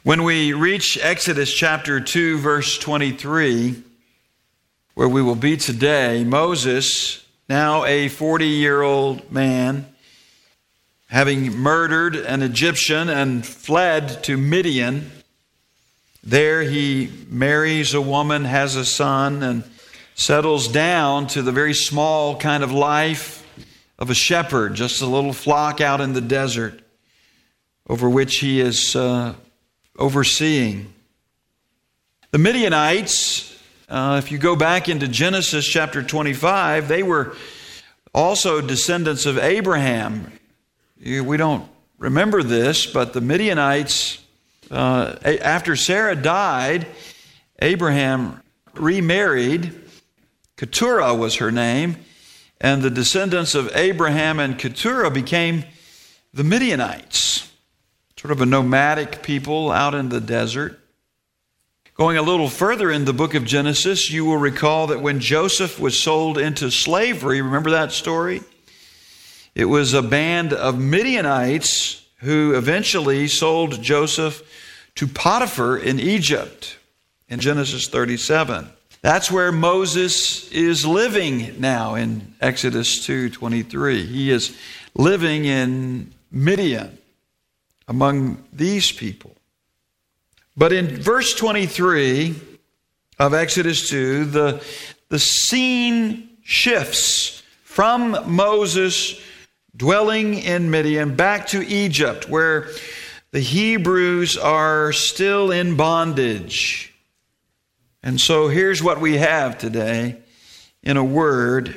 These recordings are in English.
When we reach Exodus chapter 2, verse 23, where we will be today, Moses, now a 40-year-old man, having murdered an Egyptian and fled to Midian, there he marries a woman, has a son, and settles down to the very small kind of life of a shepherd, just a little flock out in the desert over which he is overseeing. The Midianites, if you go back into Genesis chapter 25, they were also descendants of Abraham. We don't remember this, but the Midianites, after Sarah died, Abraham remarried. Keturah was her name, and the descendants of Abraham and Keturah became the Midianites. Sort of a nomadic people out in the desert. Going a little further in the book of Genesis, you will recall that when Joseph was sold into slavery, remember that story? It was a band of Midianites who eventually sold Joseph to Potiphar in Egypt in Genesis 37. That's where Moses is living now in Exodus 2:23. He is living in Midian, among these people. But in verse 23 of Exodus 2, the scene shifts from Moses dwelling in Midian back to Egypt, where the Hebrews are still in bondage. And so here's what we have today in a word: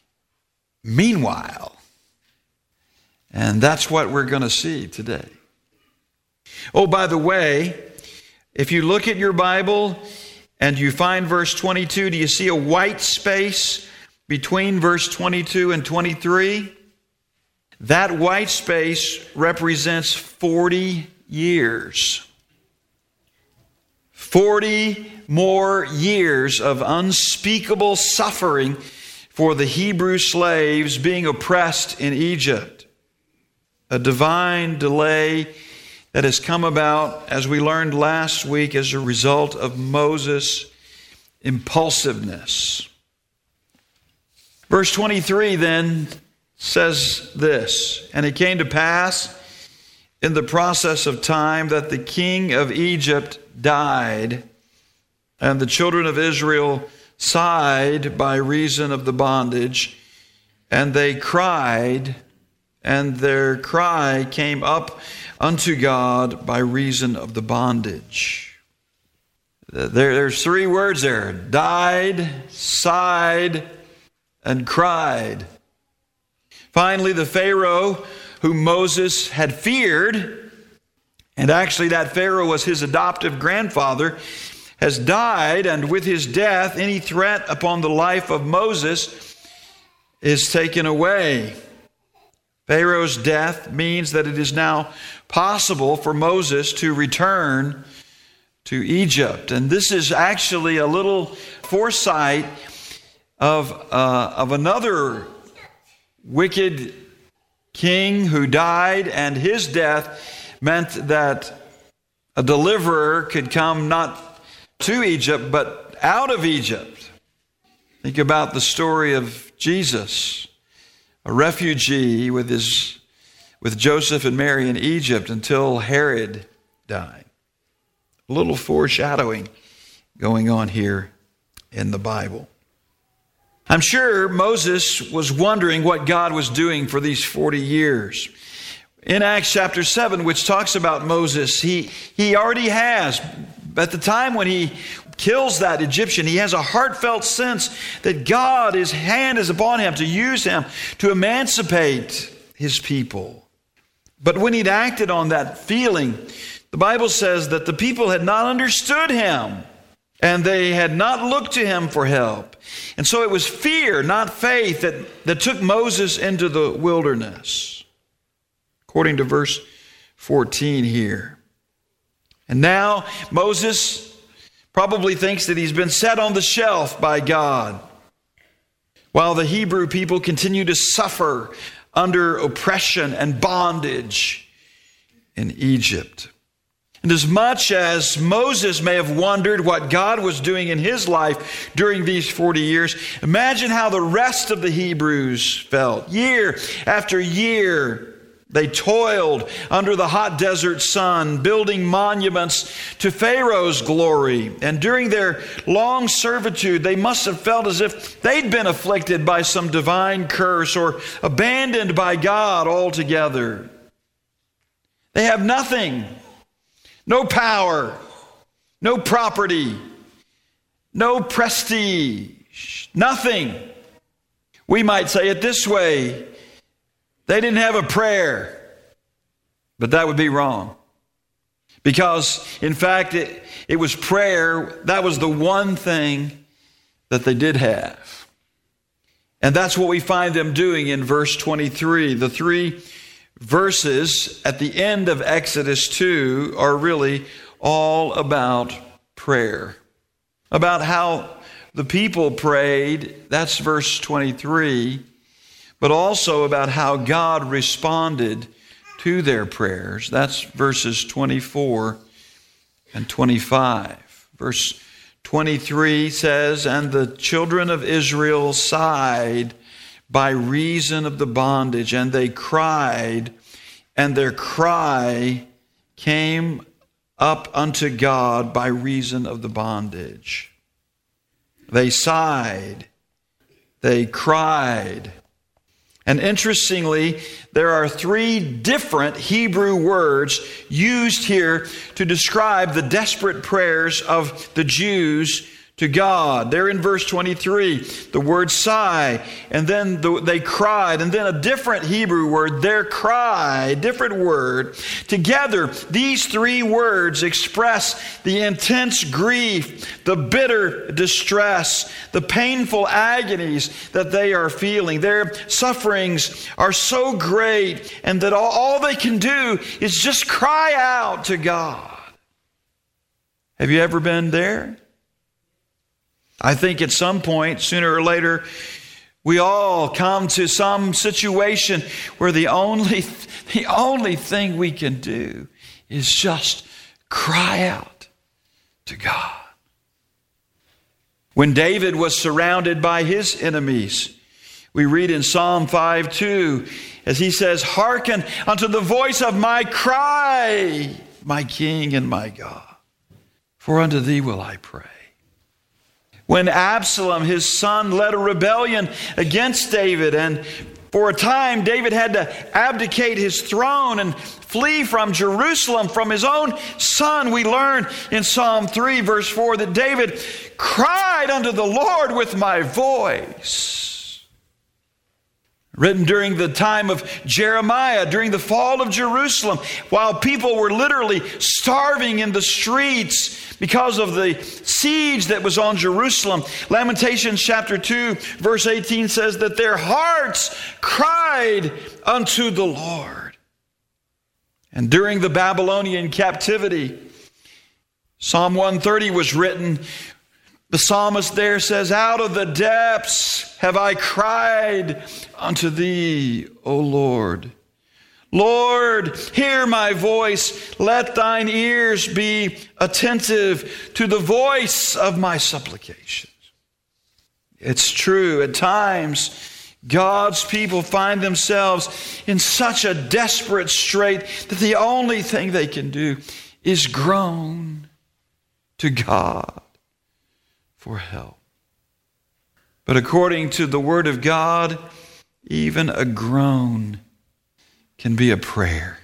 meanwhile. And that's what we're going to see today. Oh, by the way, if you look at your Bible and you find verse 22, do you see a white space between verse 22 and 23? That white space represents 40 years. 40 more years of unspeakable suffering for the Hebrew slaves being oppressed in Egypt. A divine delay that has come about, as we learned last week, as a result of Moses' impulsiveness. Verse 23 then says this: "And it came to pass in the process of time that the king of Egypt died, and the children of Israel sighed by reason of the bondage, and they cried, and their cry came up unto God by reason of the bondage." There's three words there: died, sighed, and cried. Finally, the Pharaoh whom Moses had feared, and actually that Pharaoh was his adoptive grandfather, has died, and with his death, any threat upon the life of Moses is taken away. Pharaoh's death means that it is now possible for Moses to return to Egypt. And this is actually a little foresight of another wicked king who died, and his death meant that a deliverer could come not to Egypt, but out of Egypt. Think about the story of Jesus, a refugee with Joseph and Mary in Egypt until Herod died. A little foreshadowing going on here in the Bible. I'm sure Moses was wondering what God was doing for these 40 years. In Acts chapter 7, which talks about Moses, he already has, at the time when he kills that Egyptian, he has a heartfelt sense that God, his hand is upon him to use him to emancipate his people. But when he'd acted on that feeling, the Bible says that the people had not understood him, and they had not looked to him for help. And so it was fear, not faith, that took Moses into the wilderness, according to verse 14 here. And now Moses probably thinks that he's been set on the shelf by God, while the Hebrew people continue to suffer under oppression and bondage in Egypt. And as much as Moses may have wondered what God was doing in his life during these 40 years, imagine how the rest of the Hebrews felt. Year after year, they toiled under the hot desert sun, building monuments to Pharaoh's glory. And during their long servitude, they must have felt as if they'd been afflicted by some divine curse or abandoned by God altogether. They have nothing. No power, no property, no prestige, nothing. We might say it this way: they didn't have a prayer, but that would be wrong. Because, in fact, it was prayer. That was the one thing that they did have. And that's what we find them doing in verse 23. The three verses at the end of Exodus 2 are really all about prayer. About how the people prayed, that's verse 23, but also about how God responded to their prayers. That's verses 24 and 25. Verse 23 says, "And the children of Israel sighed by reason of the bondage, and they cried, and their cry came up unto God by reason of the bondage." They sighed, they cried. And interestingly, there are three different Hebrew words used here to describe the desperate prayers of the Jews to God. They're in verse 23, the word sigh, and then they cried, and then a different Hebrew word, their cry, different word. Together, these three words express the intense grief, the bitter distress, the painful agonies that they are feeling. Their sufferings are so great, and that all they can do is just cry out to God. Have you ever been there? I think at some point, sooner or later, we all come to some situation where the only thing we can do is just cry out to God. When David was surrounded by his enemies, we read in Psalm 5:2, as he says, "Hearken unto the voice of my cry, my King and my God, for unto thee will I pray." When Absalom, his son, led a rebellion against David, and for a time David had to abdicate his throne and flee from Jerusalem from his own son, we learn in Psalm 3, verse 4, that David cried unto the Lord with my voice. Written during the time of Jeremiah, during the fall of Jerusalem, while people were literally starving in the streets because of the siege that was on Jerusalem. Lamentations chapter 2, verse 18 says that their hearts cried unto the Lord. And during the Babylonian captivity, Psalm 130 was written. The psalmist there says, "Out of the depths have I cried unto thee, O Lord. Lord, hear my voice. Let thine ears be attentive to the voice of my supplications." It's true, at times, God's people find themselves in such a desperate strait that the only thing they can do is groan to God for help. But according to the Word of God, even a groan can be a prayer.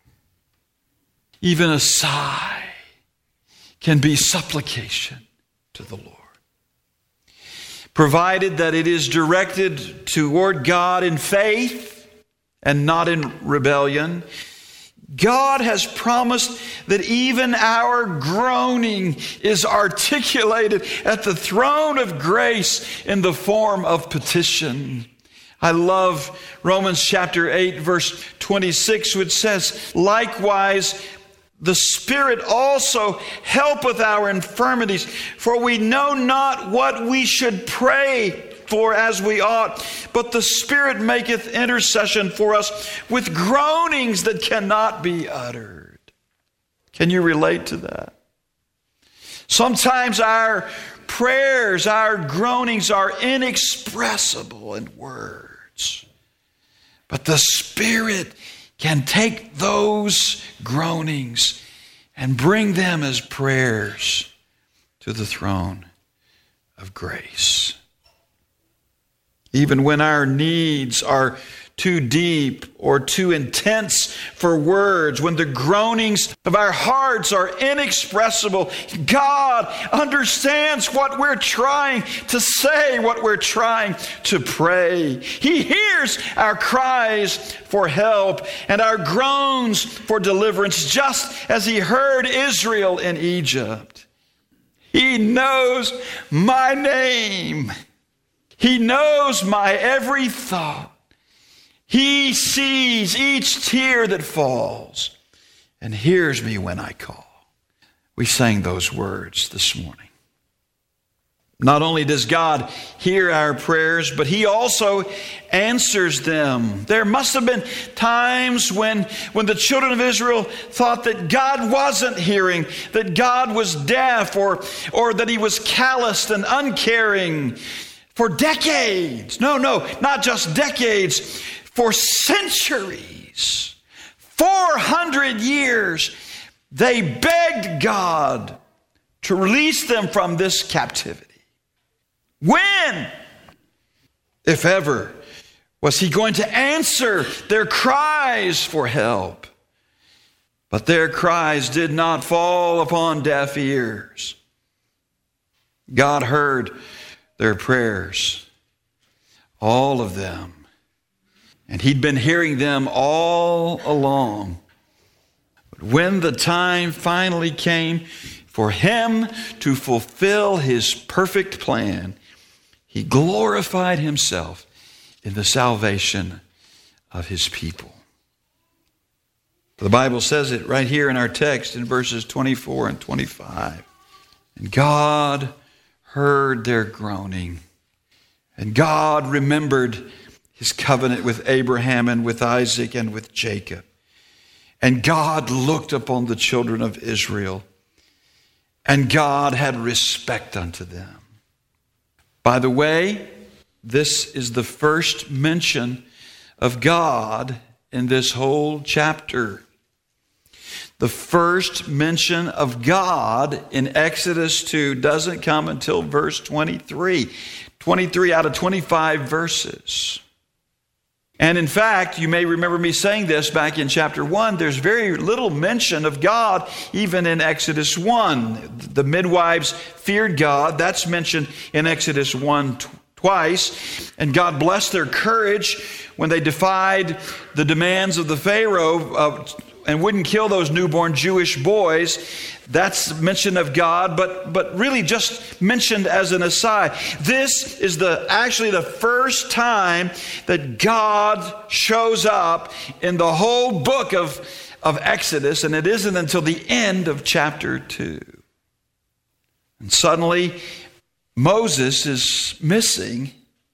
Even a sigh can be supplication to the Lord, provided that it is directed toward God in faith and not in rebellion. God has promised that even our groaning is articulated at the throne of grace in the form of petition. I love Romans chapter 8, verse 26, which says, "Likewise, the Spirit also helpeth our infirmities, for we know not what we should pray for as we ought, but the Spirit maketh intercession for us with groanings that cannot be uttered." Can you relate to that? Sometimes our prayers, our groanings are inexpressible in words. But the Spirit can take those groanings and bring them as prayers to the throne of grace. Even when our needs are too deep or too intense for words, when the groanings of our hearts are inexpressible, God understands what we're trying to say, what we're trying to pray. He hears our cries for help and our groans for deliverance, just as He heard Israel in Egypt. He knows my name. He knows my every thought. He sees each tear that falls and hears me when I call. We sang those words this morning. Not only does God hear our prayers, but He also answers them. There must have been times when the children of Israel thought that God wasn't hearing, that God was deaf, or that He was calloused and uncaring. For decades, not just decades, for centuries, 400 years, they begged God to release them from this captivity. When, if ever, was He going to answer their cries for help? But their cries did not fall upon deaf ears. God heard their prayers, all of them. And He'd been hearing them all along. But when the time finally came for Him to fulfill His perfect plan, He glorified Himself in the salvation of His people. The Bible says it right here in our text in verses 24 and 25. And God heard their groaning, and God remembered His covenant with Abraham and with Isaac and with Jacob. And God looked upon the children of Israel, and God had respect unto them. By the way, this is the first mention of God in this whole chapter. The first mention of God in Exodus 2 doesn't come until verse 23. 23 out of 25 verses. And in fact, you may remember me saying this back in chapter 1, there's very little mention of God even in Exodus 1. The midwives feared God. That's mentioned in Exodus 1 twice. And God blessed their courage when they defied the demands of the Pharaoh and wouldn't kill those newborn Jewish boys. That's mention of God, but really just mentioned as an aside. This is actually the first time that God shows up in the whole book of Exodus, and it isn't until the end of chapter 2. And suddenly, Moses is missing,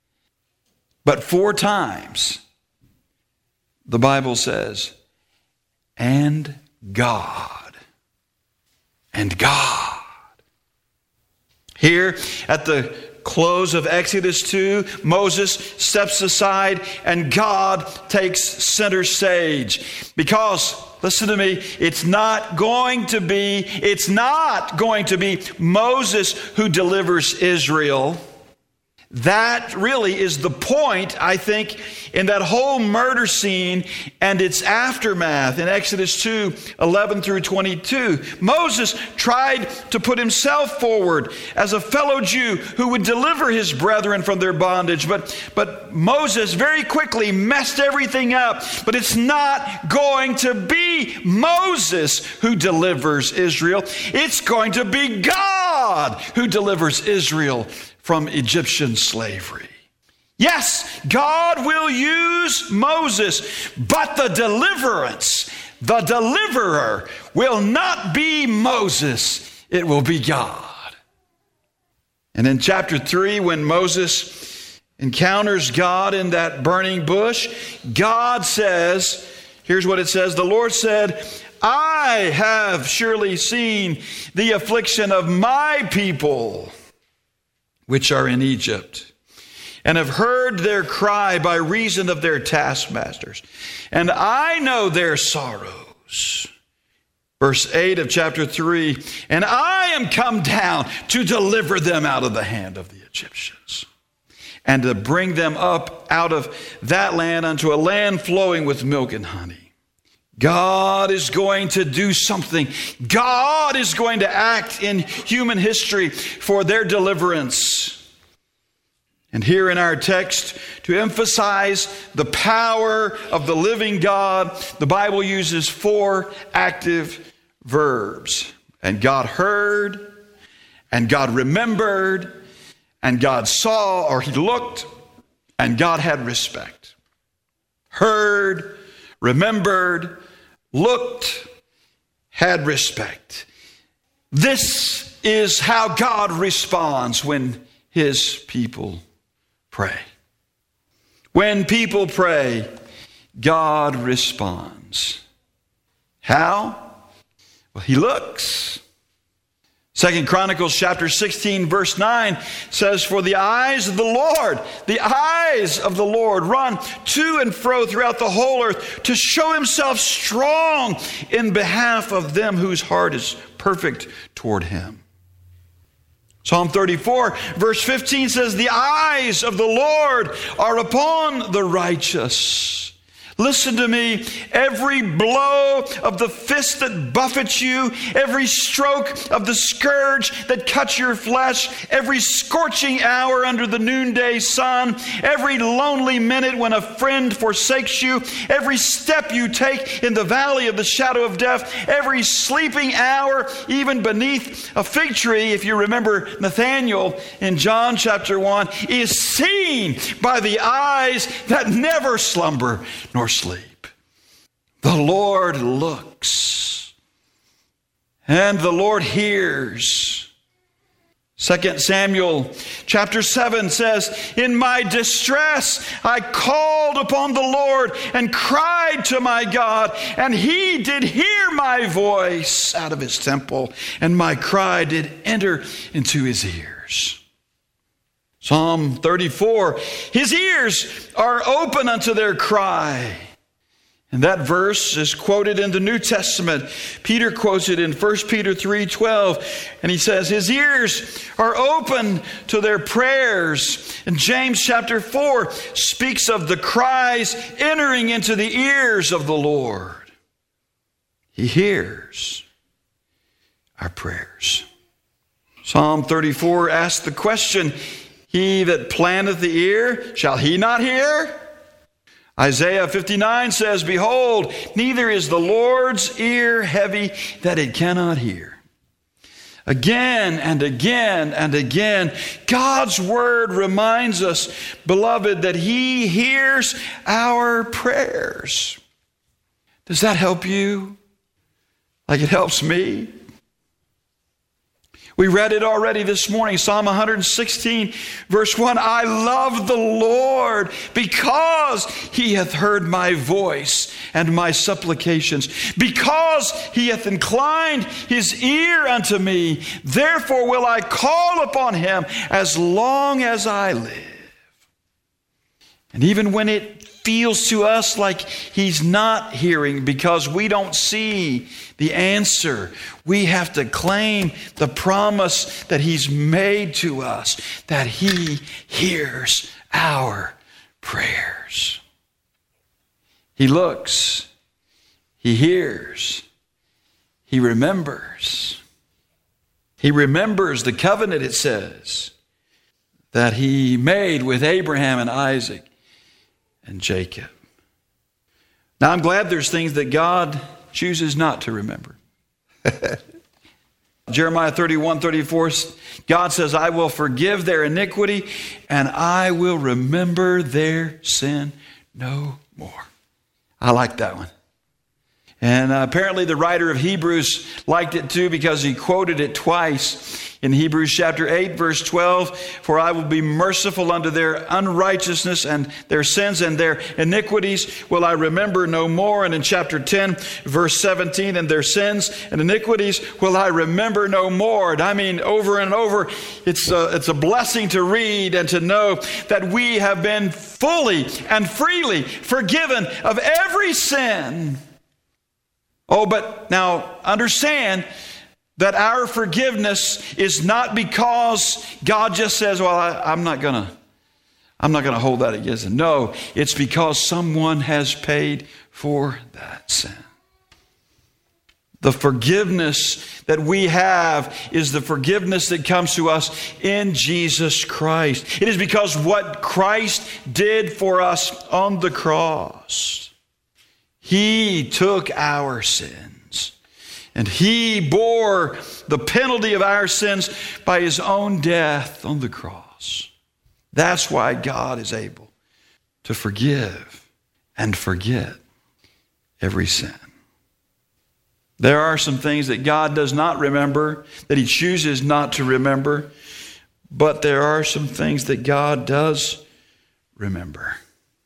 but 4 times, the Bible says, and God. And God. Here at the close of Exodus 2, Moses steps aside and God takes center stage. Because, listen to me, it's not going to be Moses who delivers Israel. That really is the point, I think, in that whole murder scene and its aftermath in Exodus 2, 11 through 22. Moses tried to put himself forward as a fellow Jew who would deliver his brethren from their bondage. But Moses very quickly messed everything up. But it's not going to be Moses who delivers Israel. It's going to be God who delivers Israel from Egyptian slavery. Yes, God will use Moses, but the deliverer will not be Moses. It will be God. And in chapter 3, when Moses encounters God in that burning bush, God says, here's what it says, the Lord said, I have surely seen the affliction of my people, which are in Egypt, and have heard their cry by reason of their taskmasters. And I know their sorrows. Verse 8 of chapter 3, and I am come down to deliver them out of the hand of the Egyptians, and to bring them up out of that land unto a land flowing with milk and honey. God is going to do something. God is going to act in human history for their deliverance. And here in our text, to emphasize the power of the living God, the Bible uses 4 active verbs. And God heard, and God remembered, and God saw, or he looked, and God had respect. Heard, remembered, looked, had respect. This is how God responds when his people pray. When people pray, God responds. How? Well, he looks. 2 Chronicles chapter 16 verse 9 says, for the eyes of the Lord run to and fro throughout the whole earth to show himself strong in behalf of them whose heart is perfect toward him. Psalm 34 verse 15 says, the eyes of the Lord are upon the righteous. Listen to me. Every blow of the fist that buffets you, every stroke of the scourge that cuts your flesh, every scorching hour under the noonday sun, every lonely minute when a friend forsakes you, every step you take in the valley of the shadow of death, every sleeping hour, even beneath a fig tree, if you remember Nathanael in John chapter 1, is seen by the eyes that never slumber nor sleep. The Lord looks, and the Lord hears. 2 Samuel chapter 7 says, in my distress I called upon the Lord and cried to my God, and he did hear my voice out of his temple, and my cry did enter into his ears. Psalm 34, his ears are open unto their cry. And that verse is quoted in the New Testament. Peter quotes it in 1 Peter 3:12. And he says, his ears are open to their prayers. And James chapter 4 speaks of the cries entering into the ears of the Lord. He hears our prayers. Psalm 34 asks the question, he that planteth the ear, shall he not hear? Isaiah 59 says, behold, neither is the Lord's ear heavy that it cannot hear. Again and again and again, God's word reminds us, beloved, that he hears our prayers. Does that help you? Like it helps me? We read it already this morning, Psalm 116, verse 1. I love the Lord because he hath heard my voice and my supplications. Because he hath inclined his ear unto me, therefore will I call upon him as long as I live. And even when it feels to us like he's not hearing because we don't see the answer, we have to claim the promise that he's made to us, that he hears our prayers. He looks, he hears, he remembers. He remembers the covenant, it says, that he made with Abraham and Isaac and Jacob. Now, I'm glad there's things that God chooses not to remember. Jeremiah 31:34, God says, I will forgive their iniquity and I will remember their sin no more. I like that one. And apparently the writer of Hebrews liked it too, because he quoted it twice. In Hebrews chapter 8, verse 12, "For I will be merciful unto their unrighteousness, and their sins and their iniquities will I remember no more." And in chapter 10, verse 17, "And their sins and iniquities will I remember no more." And I mean, over and over, it's a blessing to read and to know that we have been fully and freely forgiven of every sin. Oh, but now understand that our forgiveness is not because God just says, "Well, I'm not gonna hold that against him." No, it's because someone has paid for that sin. The forgiveness that we have is the forgiveness that comes to us in Jesus Christ. It is because what Christ did for us on the cross. He took our sins, and He bore the penalty of our sins by His own death on the cross. That's why God is able to forgive and forget every sin. There are some things that God does not remember, that He chooses not to remember, but there are some things that God does remember.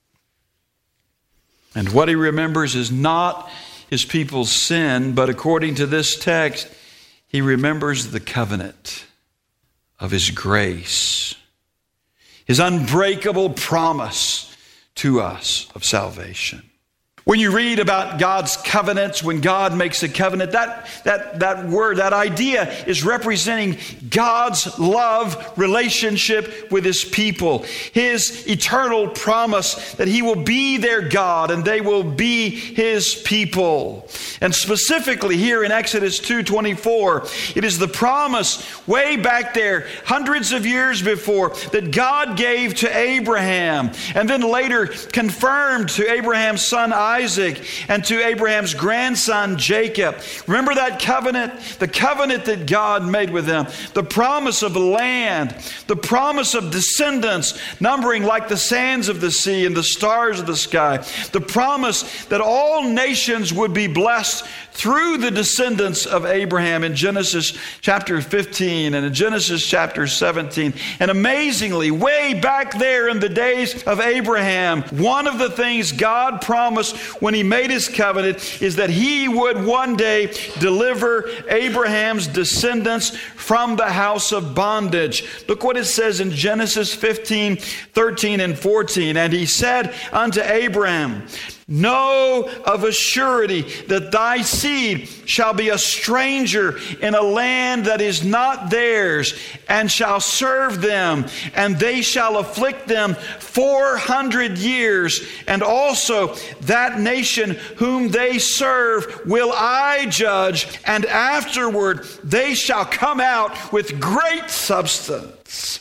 And what He remembers is not His people's sin, but according to this text, He remembers the covenant of His grace, His unbreakable promise to us of salvation. When you read about God's covenants, when God makes a covenant, that word, that idea is representing God's love relationship with His people. His eternal promise that He will be their God and they will be His people. And specifically here in Exodus 2:24, it is the promise way back there, hundreds of years before, that God gave to Abraham and then later confirmed to Abraham's son Isaac and to Abraham's grandson Jacob. Remember that covenant? The covenant that God made with them. The promise of the land. The promise of descendants numbering like the sands of the sea and the stars of the sky. The promise that all nations would be blessed through the descendants of Abraham in Genesis chapter 15 and in Genesis chapter 17. And amazingly, way back there in the days of Abraham, one of the things God promised when He made His covenant is that He would one day deliver Abraham's descendants from the house of bondage. Look what it says in Genesis 15, 13 and 14. "And He said unto Abraham, Know of a surety that thy seed shall be a stranger in a land that is not theirs, and shall serve them, and they shall afflict them 400 years. And also that nation whom they serve will I judge, and afterward they shall come out with great substance."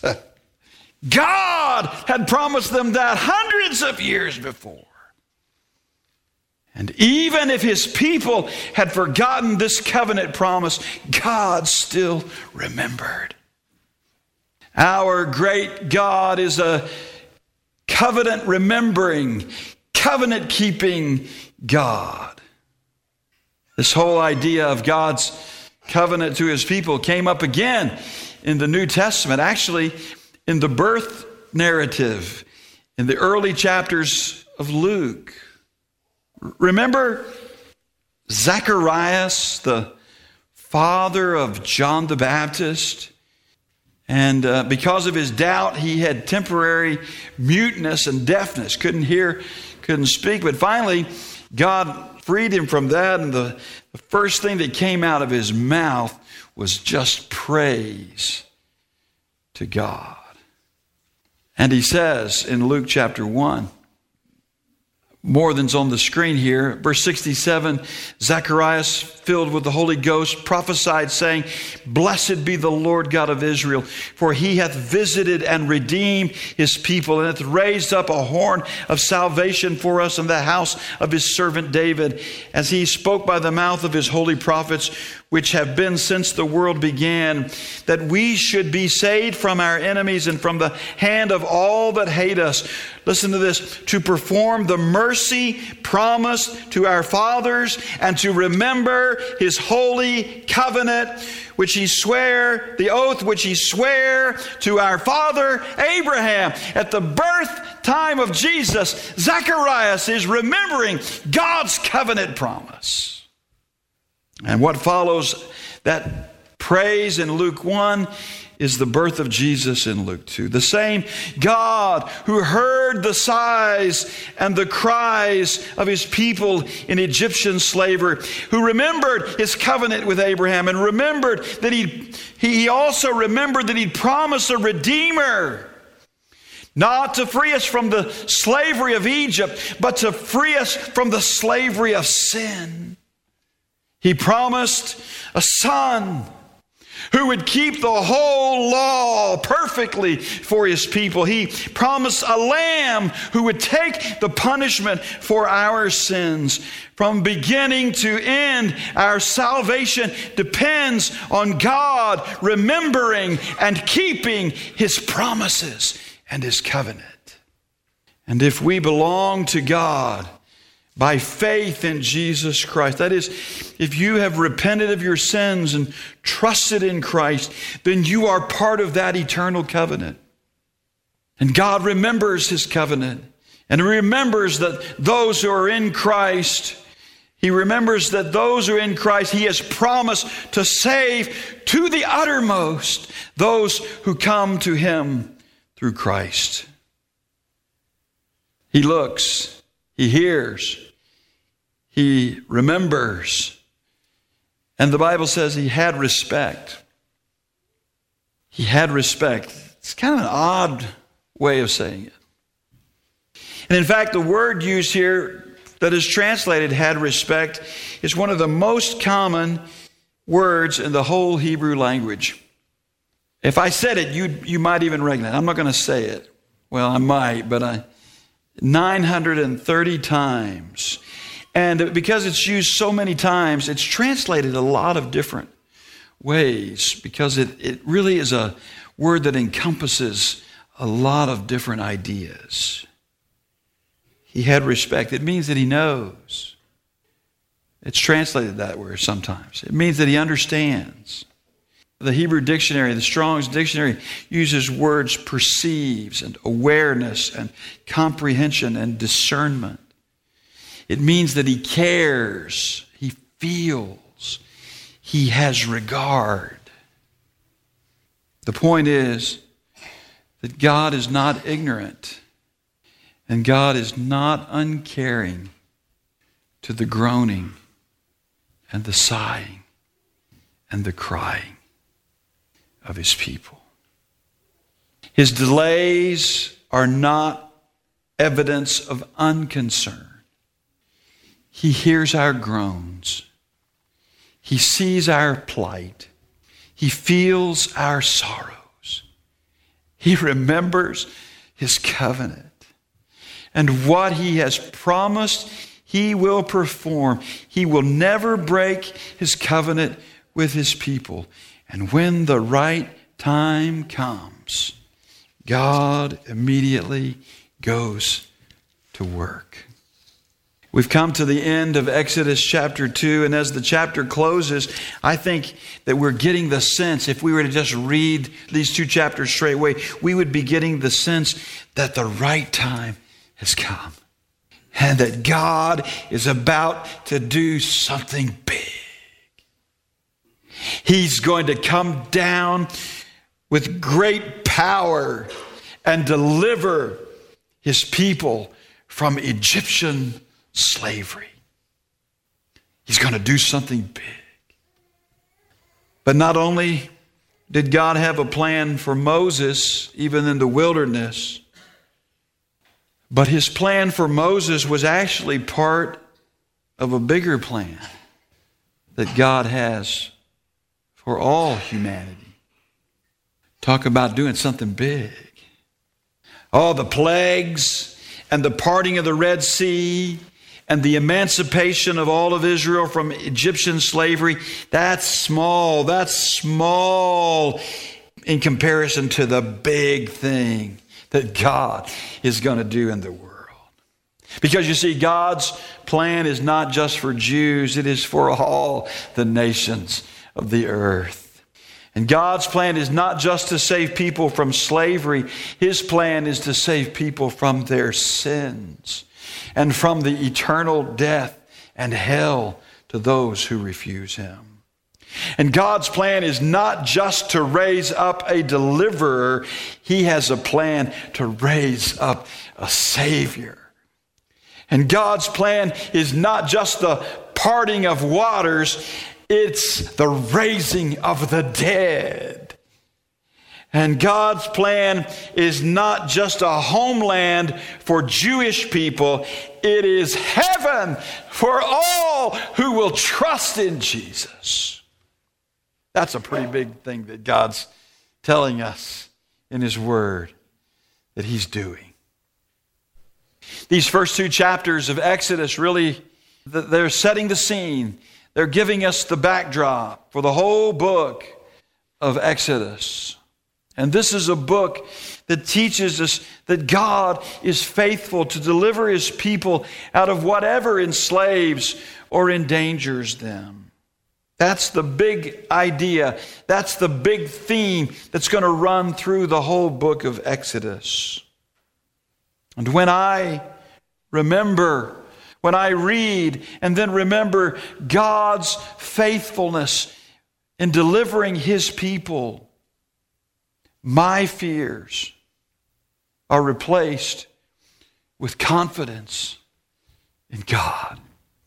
God had promised them that hundreds of years before. And even if His people had forgotten this covenant promise, God still remembered. Our great God is a covenant remembering, covenant keeping God. This whole idea of God's covenant to His people came up again in the New Testament, actually in the birth narrative, in the early chapters of Luke. Remember Zacharias, the father of John the Baptist? And because of his doubt, he had temporary muteness and deafness. Couldn't hear, couldn't speak. But finally, God freed him from that. And the first thing that came out of his mouth was just praise to God. And he says in Luke chapter 1, more than's on the screen here. Verse 67, Zacharias, filled with the Holy Ghost, prophesied, saying, Blessed be the Lord God of Israel, for He hath visited and redeemed His people, and hath raised up a horn of salvation for us in the house of His servant David, as He spoke by the mouth of His holy prophets, which have been since the world began, that we should be saved from our enemies and from the hand of all that hate us. Listen to this. To perform the mercy promised to our fathers and to remember his holy covenant, which he sware, the oath which he sware to our father Abraham. At the birth time of Jesus, Zacharias is remembering God's covenant promise. And what follows that praise in Luke 1 is the birth of Jesus in Luke 2. The same God who heard the sighs and the cries of his people in Egyptian slavery, who remembered his covenant with Abraham and remembered that he also remembered that he'd promised a Redeemer, not to free us from the slavery of Egypt, but to free us from the slavery of sin. He promised a son who would keep the whole law perfectly for his people. He promised a lamb who would take the punishment for our sins. From beginning to end, our salvation depends on God remembering and keeping his promises and his covenant. And if we belong to God by faith in Jesus Christ, that is, if you have repented of your sins and trusted in Christ, then you are part of that eternal covenant. And God remembers his covenant and remembers that those who are in Christ, he remembers that those who are in Christ, he has promised to save to the uttermost those who come to him through Christ. He looks, he hears, he remembers. And the Bible says he had respect. He had respect. It's kind of an odd way of saying it. And in fact, the word used here that is translated had respect is one of the most common words in the whole Hebrew language. If I said it, you might even recognize it. I'm not going to say it. Well, I might, but 930 times. And because it's used so many times, it's translated a lot of different ways because it really is a word that encompasses a lot of different ideas. He had respect. It means that he knows. It's translated that way sometimes. It means that he understands. The Hebrew dictionary, the Strong's dictionary, uses words perceives and awareness and comprehension and discernment. It means that he cares, he feels, he has regard. The point is that God is not ignorant and God is not uncaring to the groaning and the sighing and the crying of his people. His delays are not evidence of unconcern. He hears our groans. He sees our plight. He feels our sorrows. He remembers his covenant. And what he has promised, he will perform. He will never break his covenant with his people. And when the right time comes, God immediately goes to work. We've come to the end of Exodus chapter 2, and as the chapter closes, I think that we're getting the sense, if we were to just read these two chapters straight away, we would be getting the sense that the right time has come and that God is about to do something big. He's going to come down with great power and deliver his people from Egyptian slavery. He's going to do something big. But not only did God have a plan for Moses, even in the wilderness, but his plan for Moses was actually part of a bigger plan that God has for all humanity. Talk about doing something big. Oh, the plagues and the parting of the Red Sea and the emancipation of all of Israel from Egyptian slavery, that's small. That's small in comparison to the big thing that God is going to do in the world. Because you see, God's plan is not just for Jews, it is for all the nations of the earth. And God's plan is not just to save people from slavery. His plan is to save people from their sins and from the eternal death and hell to those who refuse Him. And God's plan is not just to raise up a deliverer. He has a plan to raise up a Savior. And God's plan is not just the parting of waters, it's the raising of the dead. And God's plan is not just a homeland for Jewish people, it is heaven for all who will trust in Jesus. That's a pretty big thing that God's telling us in His Word that He's doing. These first 2 chapters of Exodus really, they're setting the scene. They're giving us the backdrop for the whole book of Exodus. And this is a book that teaches us that God is faithful to deliver His people out of whatever enslaves or endangers them. That's the big idea. That's the big theme that's going to run through the whole book of Exodus. And when I read and then remember God's faithfulness in delivering His people, my fears are replaced with confidence in God.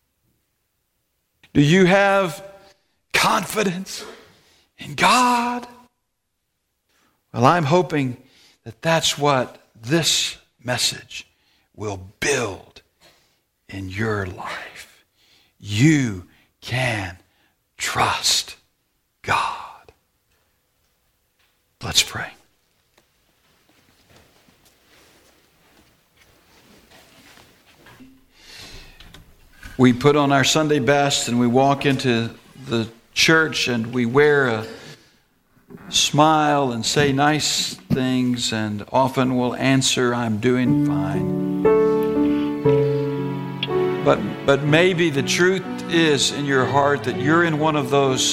Do you have confidence in God? Well, I'm hoping that that's what this message will build in your life. You can trust God. Let's pray. We put on our Sunday best and we walk into the church and we wear a smile and say nice things, and often we'll answer, "I'm doing fine." But maybe the truth is in your heart that you're in one of those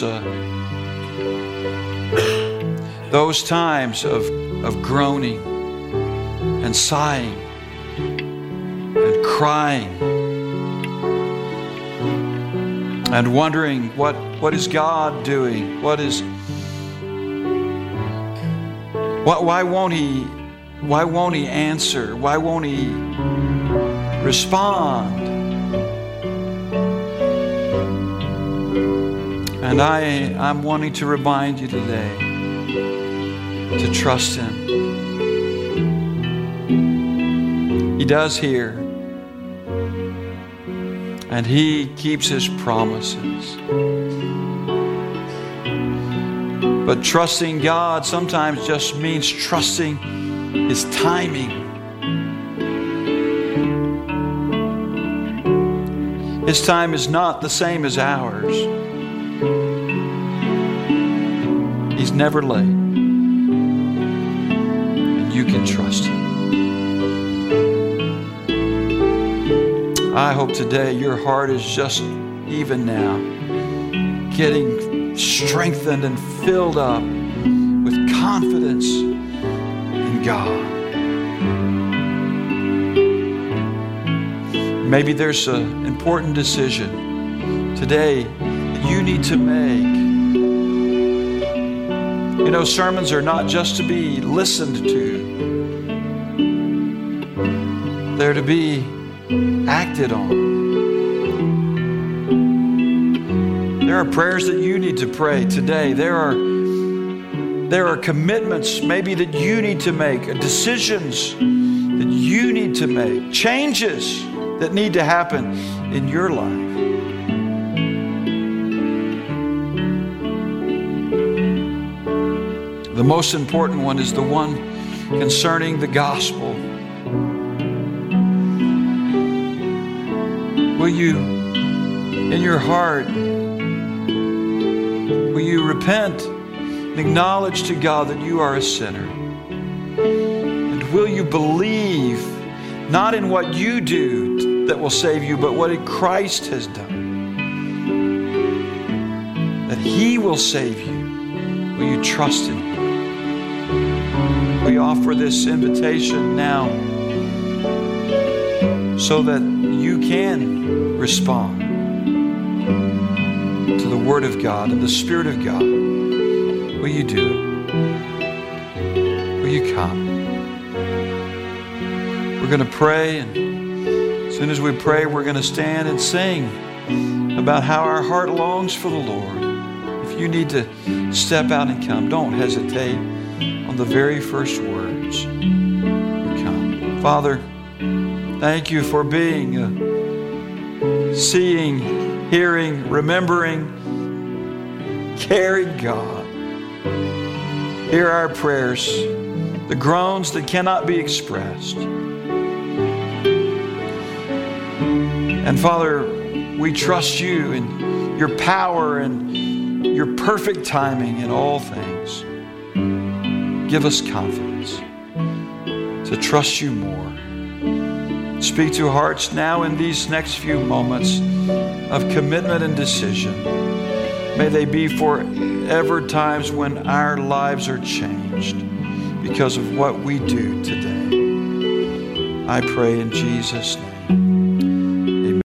times of groaning and sighing and crying and wondering what is God doing? Why won't He answer? Why won't He respond? And I'm wanting to remind you today to trust Him. He does hear, and He keeps His promises. But trusting God sometimes just means trusting His timing. His time is not the same as ours. He's never late. And you can trust Him. I hope today your heart is just even now getting strengthened and filled up with confidence in God. Maybe there's an important decision today that you need to make. You know, sermons are not just to be listened to. They're to be acted on. There are prayers that you need to pray today. There are commitments maybe that you need to make, decisions that you need to make, changes that need to happen in your life. The most important one is the one concerning the gospel. Will Will you, in your heart, will you repent and acknowledge to God that you are a sinner? And will you believe not in what you do that will save you, but what Christ has done? That He will save you. Will you trust in Him? We offer this invitation now so that you can respond to the Word of God and the Spirit of God. Will you do it? Will you come? We're going to pray, and as soon as we pray, we're going to stand and sing about how our heart longs for the Lord. If you need to step out and come, don't hesitate on the very first words. Come. Father, thank you for being a seeing, hearing, remembering, caring God. Hear our prayers, the groans that cannot be expressed. And Father, we trust you in your power and your perfect timing in all things. Give us confidence to trust you more. Speak to hearts now in these next few moments of commitment and decision. May they be forever times when our lives are changed because of what we do today. I pray in Jesus' name.